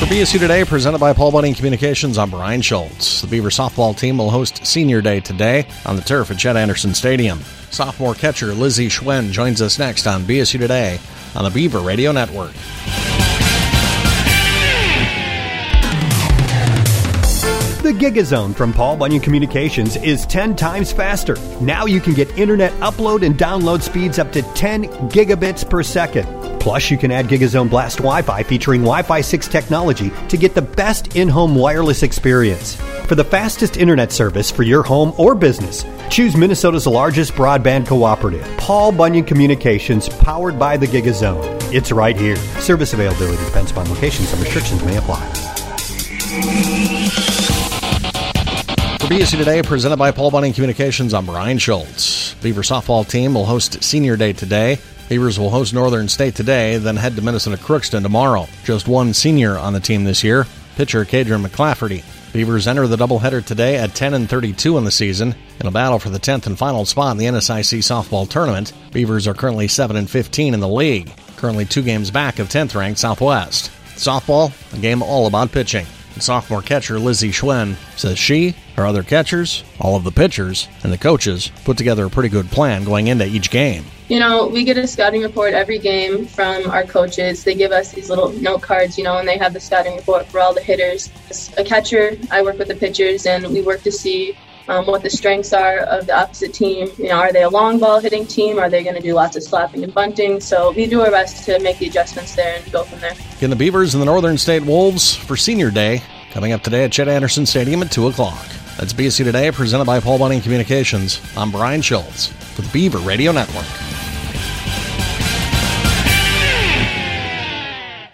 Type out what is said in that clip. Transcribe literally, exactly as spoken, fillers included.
B S U Today, presented by Paul Bunyan Communications. I'm Brian Schultz. The Beaver softball team will host Senior Day today on the turf at Chet Anderson Stadium. Sophomore catcher Lizzie Schwen joins us next on B S U Today on the Beaver Radio Network. The GigaZone from Paul Bunyan Communications is ten times faster. Now you can get internet upload and download speeds up to ten gigabits per second. Plus, you can add GigaZone Blast Wi-Fi featuring Wi-Fi six technology to get the best in-home wireless experience. For the fastest internet service for your home or business, choose Minnesota's largest broadband cooperative, Paul Bunyan Communications, powered by the GigaZone. It's right here. Service availability depends upon location. Some restrictions may apply. For B S U Today, presented by Paul Bunyan Communications, I'm Brian Schultz. Beaver softball team will host Senior Day today. Beavers will host Northern State today, then head to Minnesota Crookston tomorrow. Just one senior on the team this year, pitcher Kadrian McClafferty. Beavers enter the doubleheader today at ten and thirty-two in the season in a battle for the tenth and final spot in the N S I C softball tournament. Beavers are currently seven and fifteen in the league, currently two games back of tenth-ranked Southwest. Softball, a game all about pitching. And sophomore catcher Lizzie Schwen says she, her other catchers, all of the pitchers, and the coaches put together a pretty good plan going into each game. You know, we get a scouting report every game from our coaches. They give us these little note cards, you know, and they have the scouting report for all the hitters. As a catcher, I work with the pitchers, and we work to see um, what the strengths are of the opposite team. You know, are they a long ball hitting team? Are they going to do lots of slapping and bunting? So we do our best to make the adjustments there and go from there. Again, the Beavers and the Northern State Wolves for Senior Day coming up today at Chet Anderson Stadium at two o'clock. That's B S U Today, presented by Paul Bunyan Communications. I'm Brian Schultz for the Beaver Radio Network.